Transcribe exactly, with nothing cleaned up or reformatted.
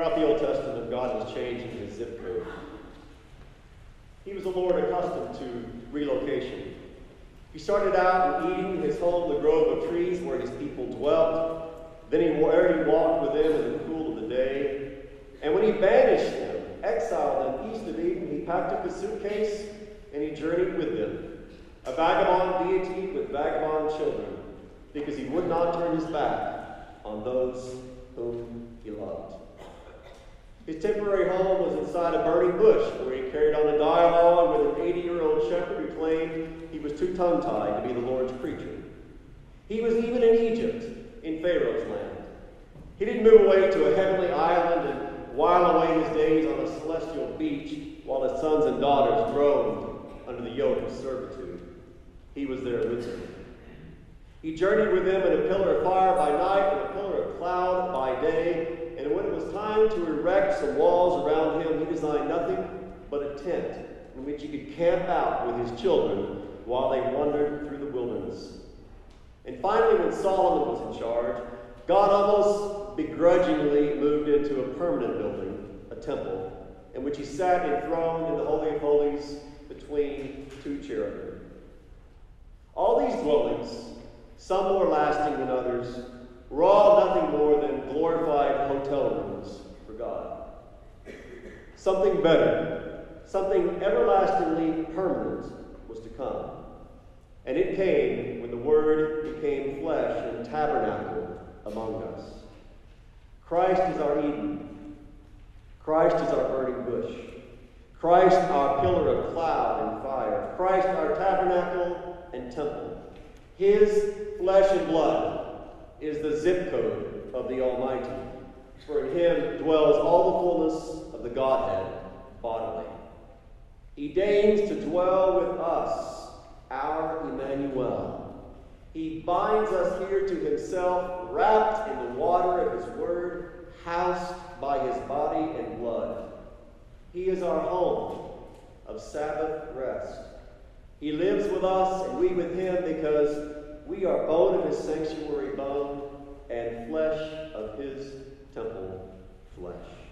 Throughout the Old Testament, God was changing his zip code. He was a Lord accustomed to relocation. He started out in Eden, his home, the grove of trees where his people dwelt. Then he already walked with them in the cool of the day. And when he banished them, exiled them east of Eden, he packed up his suitcase and he journeyed with them. A vagabond deity with vagabond children, because he would not turn his back on those whom he loved. His temporary home was inside a burning bush, where he carried on a dialogue with an eighty-year-old shepherd who claimed he was too tongue-tied to be the Lord's preacher. He was even in Egypt, in Pharaoh's land. He didn't move away to a heavenly island and while away his days on a celestial beach while his sons and daughters groaned under the yoke of servitude. He was there with them. He journeyed with them in a pillar of fire by night and a pillar of cloud by day. And when it was time to erect some walls around him, he designed nothing but a tent in which he could camp out with his children while they wandered through the wilderness. And finally, when Solomon was in charge, God almost begrudgingly moved into a permanent building, a temple, in which he sat enthroned in the Holy of Holies between two cherubim. All these dwellings, some more lasting than others, were all nothing more than glorified hotel rooms for God. Something better, something everlastingly permanent was to come. And it came when the Word became flesh and tabernacled among us. Christ is our Eden. Christ is our burning bush. Christ our pillar of cloud and fire. Christ our tabernacle and temple. His flesh and blood is the zip code of the Almighty, for in him dwells all the fullness of the Godhead bodily. He deigns to dwell with us, our Emmanuel. He binds us here to himself, wrapped in the water of his word, housed by his body and blood. He is our home of Sabbath rest. He lives with us and we with him because we are bone of his sanctuary bone and flesh of his temple flesh.